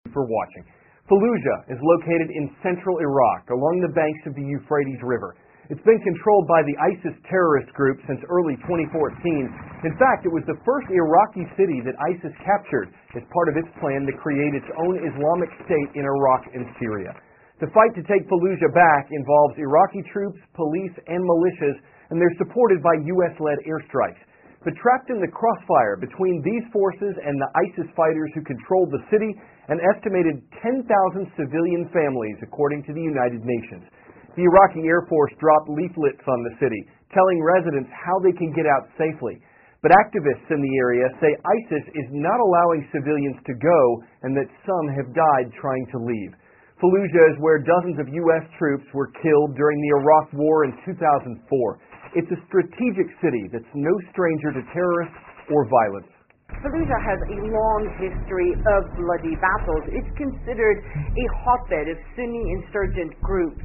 For watching. Fallujah is located in central Iraq along the banks of the Euphrates River. It's been controlled by the ISIS terrorist group since early 2014. In fact, it was the first Iraqi city that ISIS captured as part of its plan to create its own Islamic state in Iraq and Syria. The fight to take Fallujah back involves Iraqi troops, police, and militias, and they're supported by U.S.-led airstrikes. But trapped in the crossfire between these forces and the ISIS fighters who controlled the city, an estimated 10,000 civilian families, according to the United Nations. The Iraqi Air Force dropped leaflets on the city, telling residents how they can get out safely. But activists in the area say ISIS is not allowing civilians to go and that some have died trying to leave. Fallujah is where dozens of U.S. troops were killed during the Iraq War in 2004. It's a strategic city that's no stranger to terrorists or violence. Fallujah has a long history of bloody battles. It's considered a hotbed of Sunni insurgent groups.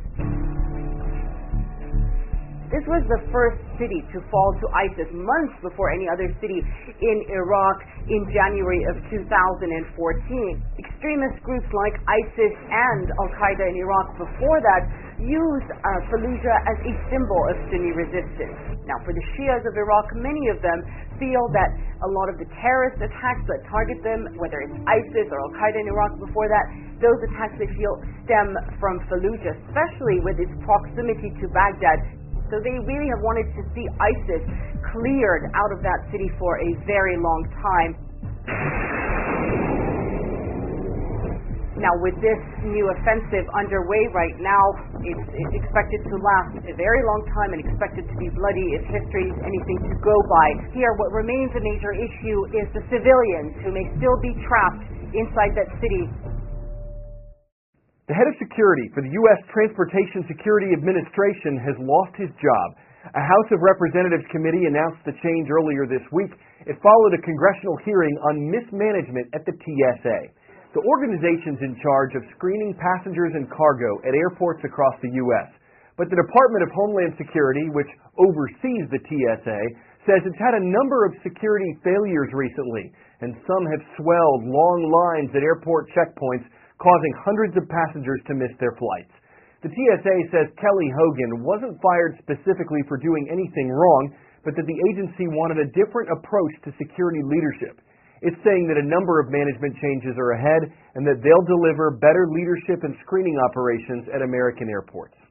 This was the first city to fall to ISIS months before any other city in Iraq in January of 2014. Extremist groups like ISIS and Al-Qaeda in Iraq before that used Fallujah as a symbol of Sunni resistance. Now, for the Shias of Iraq, many of them feel that a lot of the terrorist attacks that target them, whether it's ISIS or Al-Qaeda in Iraq before that, those attacks they feel stem from Fallujah, especially with its proximity to Baghdad. So they really have wanted to see ISIS cleared out of that city for a very long time. Now, with this new offensive underway right now, it's expected to last a very long time and expected to be bloody if history is anything to go by. Here, what remains a major issue is the civilians who may still be trapped inside that city. The head of security for the U.S. Transportation Security Administration has lost his job. A House of Representatives committee announced the change earlier this week. It followed a congressional hearing on mismanagement at the TSA. The organization's in charge of screening passengers and cargo at airports across the U.S. But the Department of Homeland Security, which oversees the TSA, says it's had a number of security failures recently, and some have swelled long lines at airport checkpoints, causing hundreds of passengers to miss their flights. The TSA says Kelly Hogan wasn't fired specifically for doing anything wrong, but that the agency wanted a different approach to security leadership. It's saying that a number of management changes are ahead and that they'll deliver better leadership and screening operations at American airports.